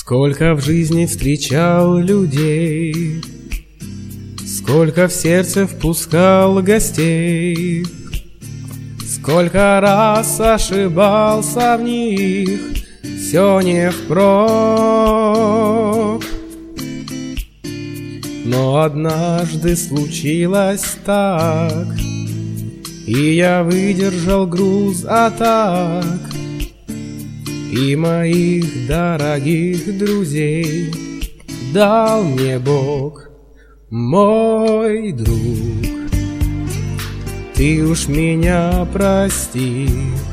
Сколько в жизни встречал людей, сколько в сердце впускал гостей, сколько раз ошибался в них, все не впрок. Но однажды случилось так, и я выдержал груз атак, и моих дорогих друзей дал мне Бог, мой друг. Ты уж меня прости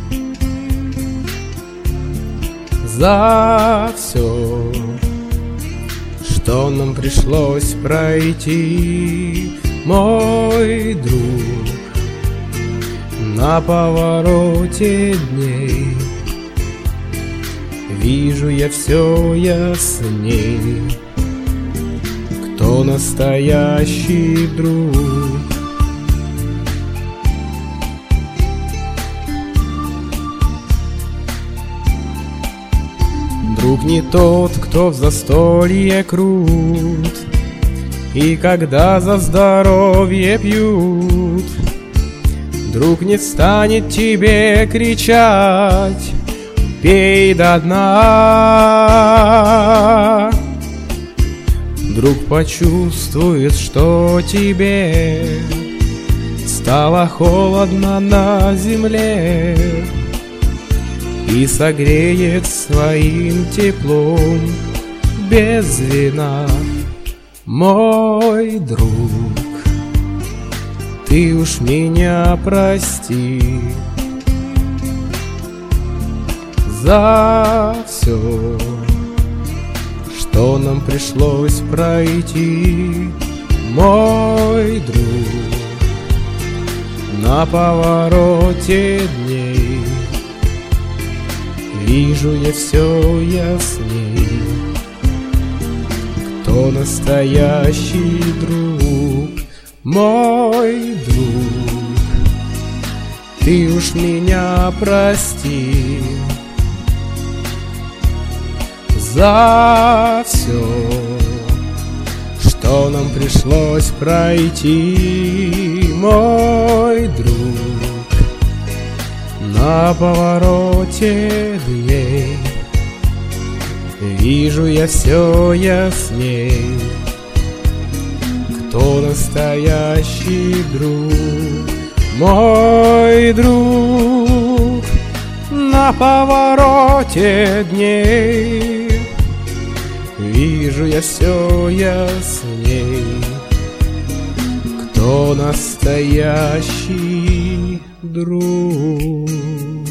за все, что нам пришлось пройти, мой друг. На повороте дней вижу я все ясней, кто настоящий друг. Друг не тот, кто в застолье крут, и когда за здоровье пьют. Друг не станет тебе кричать: пей до дна. Друг почувствует, что тебе стало холодно на земле, и согреет своим теплом без вина, мой друг. Ты уж меня прости за все, что нам пришлось пройти, мой друг. На повороте дней вижу я все ясней, кто настоящий друг, мой друг. Ты уж меня прости за все, что нам пришлось пройти, мой друг. На повороте дней вижу я все ясней, кто настоящий друг, мой друг. На повороте дней вижу я все ясней, кто настоящий друг.